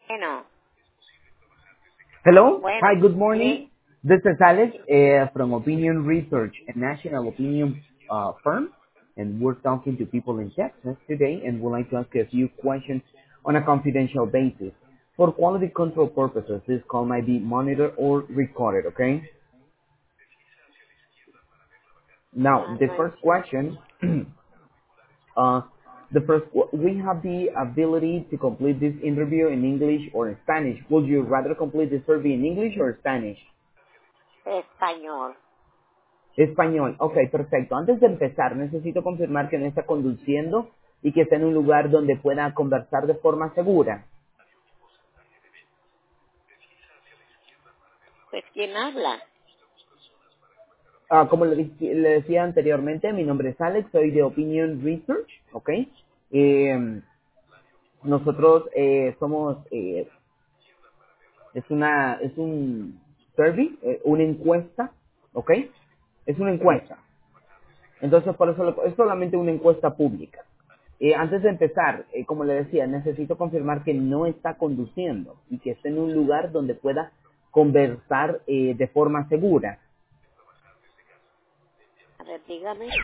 Bueno, Hello. bueno, Hi, good morning. sí, This is Alex from Opinion Research, a national opinion firm, and we're talking to people in Texas today, and we'd like to ask you a few questions on a confidential basis. For quality control purposes, this call might be monitored or recorded, okay? Now, the no first entiendo. question, uh, we have the ability to complete this interview in English or in Spanish. Would you rather complete the survey in English or Spanish? Español. Español, ok, perfecto. Antes de empezar, necesito confirmar que no está conduciendo y que está en un lugar donde pueda conversar de forma segura. Pues, ¿quién habla? Como le decía anteriormente, mi nombre es Alex, soy de Opinion Research, ok. Nosotros somos, es un survey, una encuesta, ok. Es una encuesta. Entonces, por eso es solamente una encuesta pública. Antes de empezar, como le decía, necesito confirmar que no está conduciendo y que esté en un lugar donde pueda conversar de forma segura. A ver, dígame.